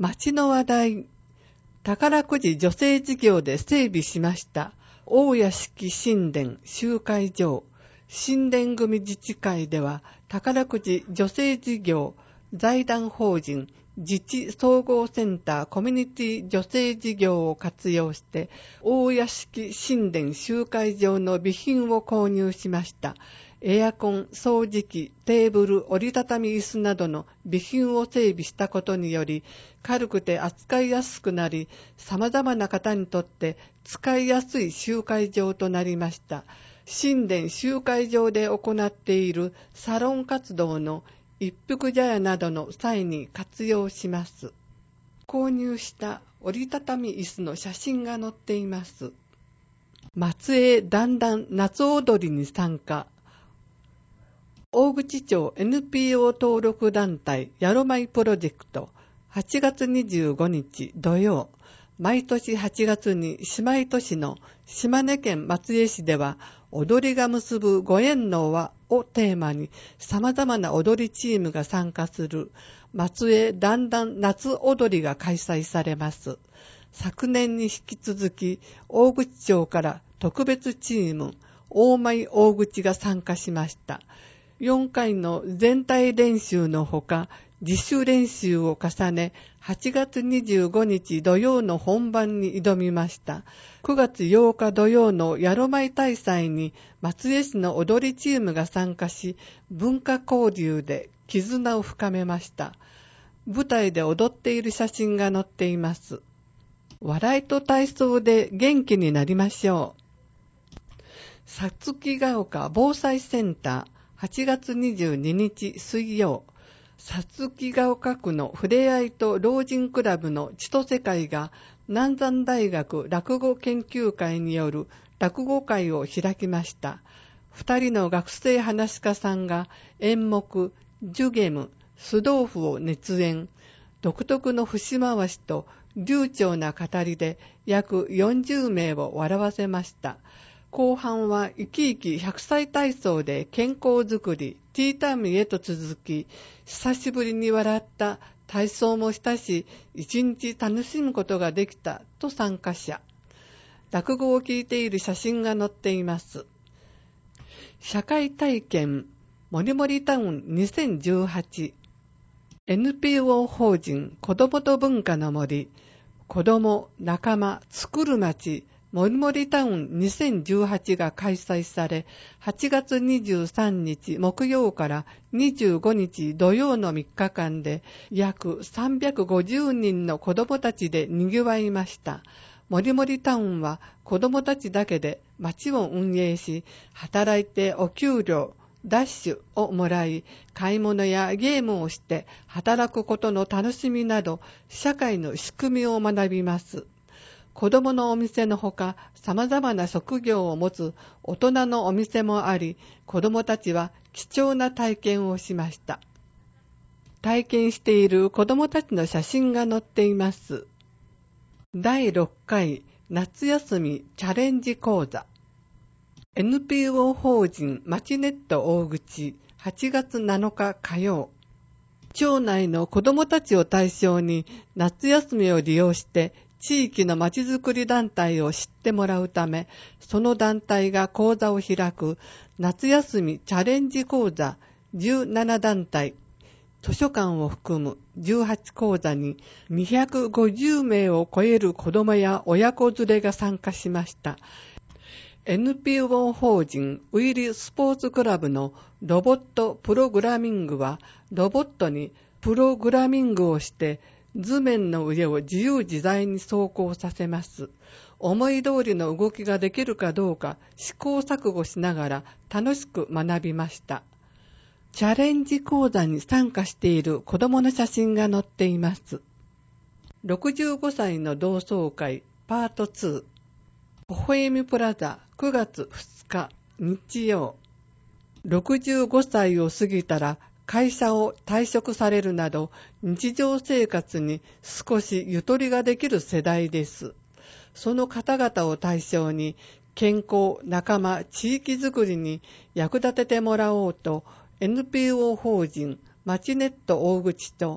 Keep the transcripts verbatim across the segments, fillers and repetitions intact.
町の話題。宝くじ助成事業で整備しました大屋敷神殿集会場。神殿組自治会では宝くじ助成事業財団法人自治総合センターコミュニティ助成事業を活用して大屋敷神殿集会場の備品を購入しました。エアコン、掃除機、テーブル、折りたたみ椅子などの備品を整備したことにより軽くて扱いやすくなり、様々な方にとって使いやすい集会場となりました。神殿集会場で行っているサロン活動の一服茶屋などの際に活用します。購入した折りたたみ椅子の写真が載っています。松江だんだん夏踊りに参加。大口町 エヌピーオー 登録団体やろまいプロジェクトはちがつにじゅうごにち土曜、毎年はちがつに姉妹都市の島根県松江市では踊りが結ぶご縁の輪をテーマに様々な踊りチームが参加する松江だんだん夏踊りが開催されます。昨年に引き続き大口町から特別チーム大舞大口が参加しました。よんかいの全体練習のほか自主練習を重ねはちがつにじゅうごにち土曜の本番に挑みました。くがつようか土曜のやろまい大祭に松江市の踊りチームが参加し文化交流で絆を深めました。舞台で踊っている写真が載っています。笑いと体操で元気になりましょう。さつきが丘防災センターはちがつにじゅうににち水曜、さつきが丘区のふれあいと老人クラブの千歳会が南山大学落語研究会による落語会を開きました。二人の学生話し家さんが演目ジュゲム、酢豆腐を熱演、独特の節回しと流暢な語りで約よんじゅうめいを笑わせました。後半は生き生きひゃくさい体操で健康づくり、ティータイムへと続き、久しぶりに笑った体操もしたし、一日楽しむことができたと参加者。落語を聞いている写真が載っています。社会体験もりもりタウンにせんじゅうはち エヌピーオー 法人子どもと文化の森子ども仲間作る街もりもりタウンにせんじゅうはちが開催され、はちがつにじゅうさんにち木曜からにじゅうごにち土曜のみっかかんで約さんびゃくごじゅうにんの子どもたちで賑わいました。もりもりタウンは子どもたちだけで街を運営し、働いてお給料、ダッシュをもらい、買い物やゲームをして働くことの楽しみなど、社会の仕組みを学びます。子供のお店のほか、様々な職業を持つ大人のお店もあり、子供たちは貴重な体験をしました。体験している子供たちの写真が載っています。だいろっかい夏休みチャレンジ講座。エヌピーオー 法人まちネット大口はちがつなのか火曜。町内の子供たちを対象に夏休みを利用して地域のまちづくり団体を知ってもらうため、その団体が講座を開く夏休みチャレンジ講座じゅうななだんたい、図書館を含むじゅうはちこうざににひゃくごじゅうめいを超える子どもや親子連れが参加しました。エヌピーオー 法人ウィリスポーツクラブのロボットプログラミングは、ロボットにプログラミングをして図面の上を自由自在に走行させます。思い通りの動きができるかどうか試行錯誤しながら楽しく学びました。チャレンジ講座に参加している子どもの写真が載っています。ろくじゅうごさいの同窓会パートツー、微笑みプラザくがつふつか日曜。ろくじゅうごさいを過ぎたら会社を退職されるなど日常生活に少しゆとりができる世代です。その方々を対象に健康、仲間、地域づくりに役立ててもらおうと エヌピーオー 法人まちネット大口と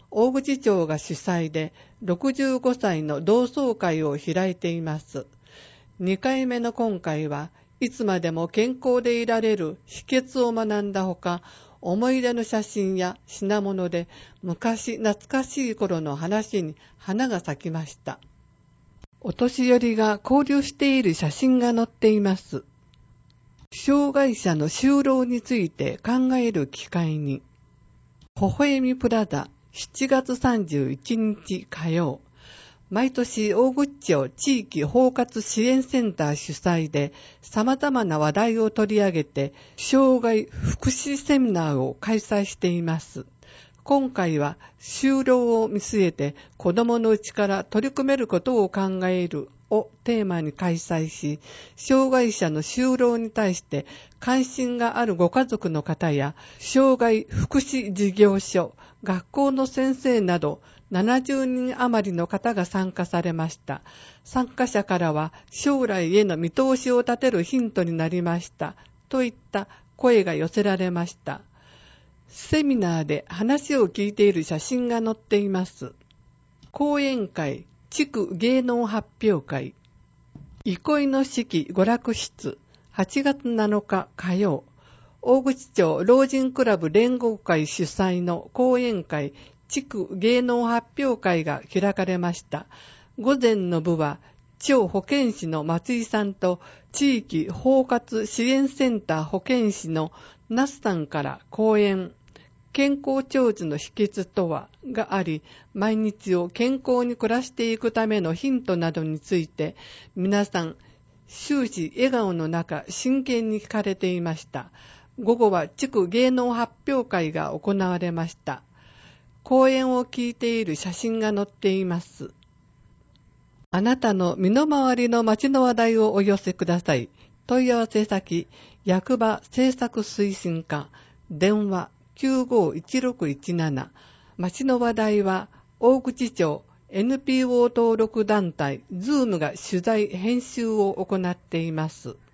大口町が主催でろくじゅうごさいの同窓会を開いています。にかいめの今回はいつまでも健康でいられる秘訣を学んだほか、思い出の写真や品物で昔懐かしい頃の話に花が咲きました。お年寄りが交流している写真が載っています。障害者の就労について考える機会に、微笑みプラザしちがつさんじゅういちにち火曜、毎年大口町地域包括支援センター主催で様々な話題を取り上げて障害福祉セミナーを開催しています。今回は就労を見据えて子どものうちから取り組めることを考えるをテーマに開催し、障害者の就労に対して関心があるご家族の方や障害福祉事業所、学校の先生などななじゅうにん余りの方が参加されました。参加者からは将来への見通しを立てるヒントになりましたといった声が寄せられました。セミナーで話を聞いている写真が載っています。講演会、地区芸能発表会、憩いの四季娯楽室、はちがつなのか火曜、大口町老人クラブ連合会主催の講演会、地区芸能発表会が開かれました。午前の部は、町保健師の松井さんと地域包括支援センター保健師の那須さんから講演、健康長寿の秘訣とはがあり、毎日を健康に暮らしていくためのヒントなどについて、皆さん終始笑顔の中真剣に聞かれていました。午後は地区芸能発表会が行われました。講演を聞いている写真が載っています。あなたの身の回りの街の話題をお寄せください。問い合わせ先、役場政策推進課、電話きゅうごいちろくいちなな、街の話題は大口町 エヌピーオー 登録団体ズームが取材編集を行っています。